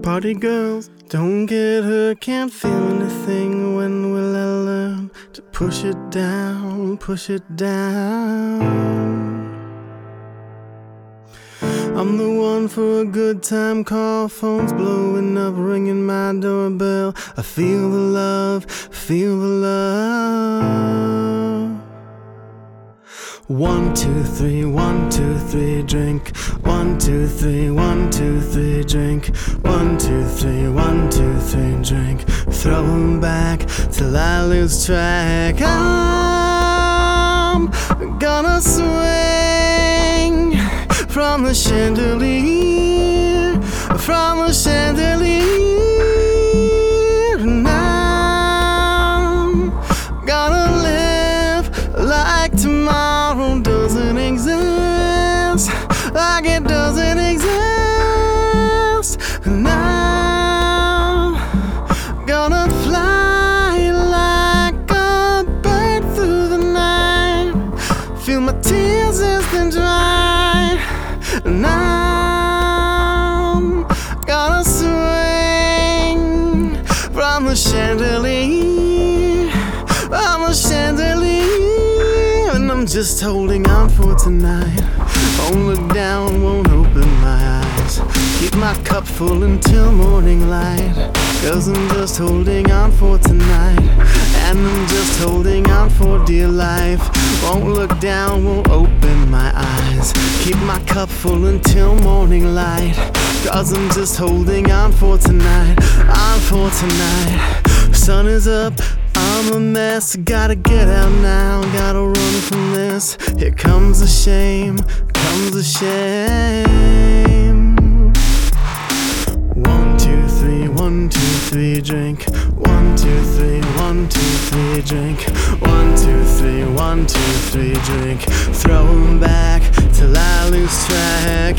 Party girls, don't get hurt, can't feel anything. When will I learn to push it down, push it down? I'm the one for a good time call, phone's blowing up, ringing my doorbell. I feel the love, feel the love. 1, 2, 3, 1, 2, 3, drink. 1, 2, 3, 1, 2, 3, drink. 1, 2, 3, 1, 2, 3, drink. Throw 'em back till I lose track. I'm gonna swing from the chandelier, from the chandelier. And I'm gonna live like tomorrow doesn't exist, like it doesn't exist. And I'm gonna fly like a bird through the night, feel my tears as they dry. And I'm gonna swing from the chandelier, from the chandelier. And I'm just holding on for tonight. Won't look down, won't open my eyes. Keep my cup full until morning light. 'Cause I'm just holding on for tonight. And I'm just holding on for dear life. Won't look down, won't open my eyes. Keep my cup full until morning light. 'Cause I'm just holding on for tonight, on for tonight. Sun is up, I'm a mess. Gotta get out now, gotta run from this. Here comes the shame, comes the shame. 1, 2, 3, 1, 2, 3, drink. 1, 2, 3, 1, 2, 3, drink. 1, 2, 3, 1, 2, 3, drink. Throw 'em back till I lose track.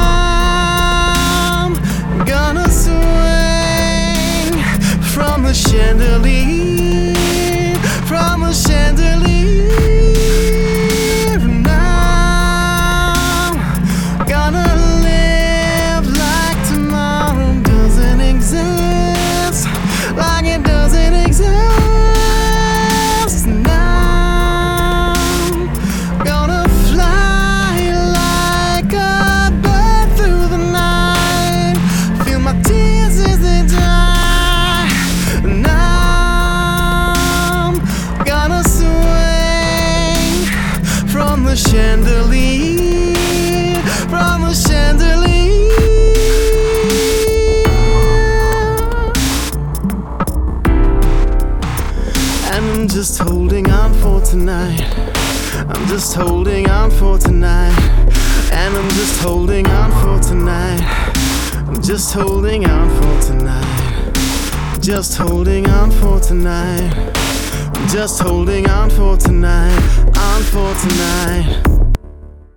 I'm gonna swing from the chandelier, from the chandelier. And I'm gonna live like tomorrow doesn't exist, like it doesn't exist. And I'm gonna fly like a bird through the night, feel my tears as they dry. And I'm gonna swing from the chandelier, from the chandelier. And I'm just holding on for tonight. I'm just holding on for tonight. And I'm just holding on for tonight. I'm just holding on for tonight. Just holding on for tonight. I'm just holding on for tonight, on for tonight.